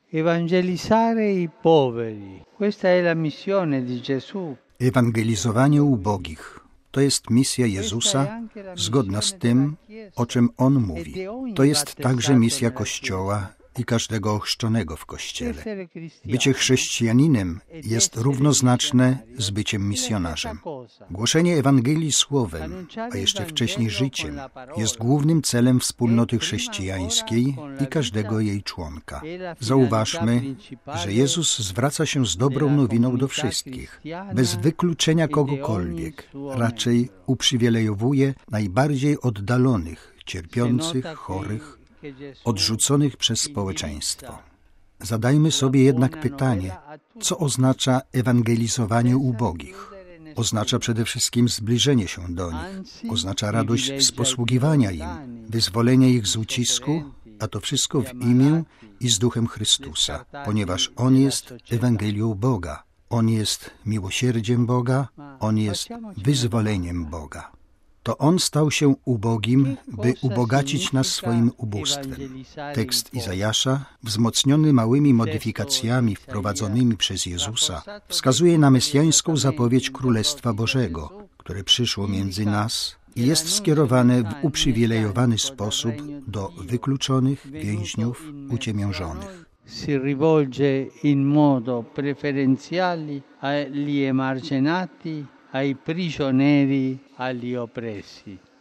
Evangelizzare i poveri. Questa è la missione di Gesù. Ewangelizowanie ubogich to jest misja Jezusa, zgodna z tym, o czym On mówi. To jest także misja Kościoła i każdego ochrzczonego w Kościele. Bycie chrześcijaninem jest równoznaczne z byciem misjonarzem. Głoszenie Ewangelii słowem, a jeszcze wcześniej życiem, jest głównym celem wspólnoty chrześcijańskiej i każdego jej członka. Zauważmy, że Jezus zwraca się z dobrą nowiną do wszystkich, bez wykluczenia kogokolwiek. Raczej uprzywilejowuje najbardziej oddalonych, cierpiących, chorych, odrzuconych przez społeczeństwo. Zadajmy sobie jednak pytanie, co oznacza ewangelizowanie ubogich? Oznacza przede wszystkim zbliżenie się do nich, oznacza radość z posługiwania im, wyzwolenie ich z ucisku, a to wszystko w imię i z Duchem Chrystusa, ponieważ On jest Ewangelią Boga, On jest miłosierdziem Boga, On jest wyzwoleniem Boga. To On stał się ubogim, by ubogacić nas swoim ubóstwem. Tekst Izajasza, wzmocniony małymi modyfikacjami wprowadzonymi przez Jezusa, wskazuje na mesjańską zapowiedź Królestwa Bożego, które przyszło między nas i jest skierowane w uprzywilejowany sposób do wykluczonych, więźniów, uciemiężonych. Si rivolge in modo preferenziale agli emarginati, ai prigionieri, agli oppressi.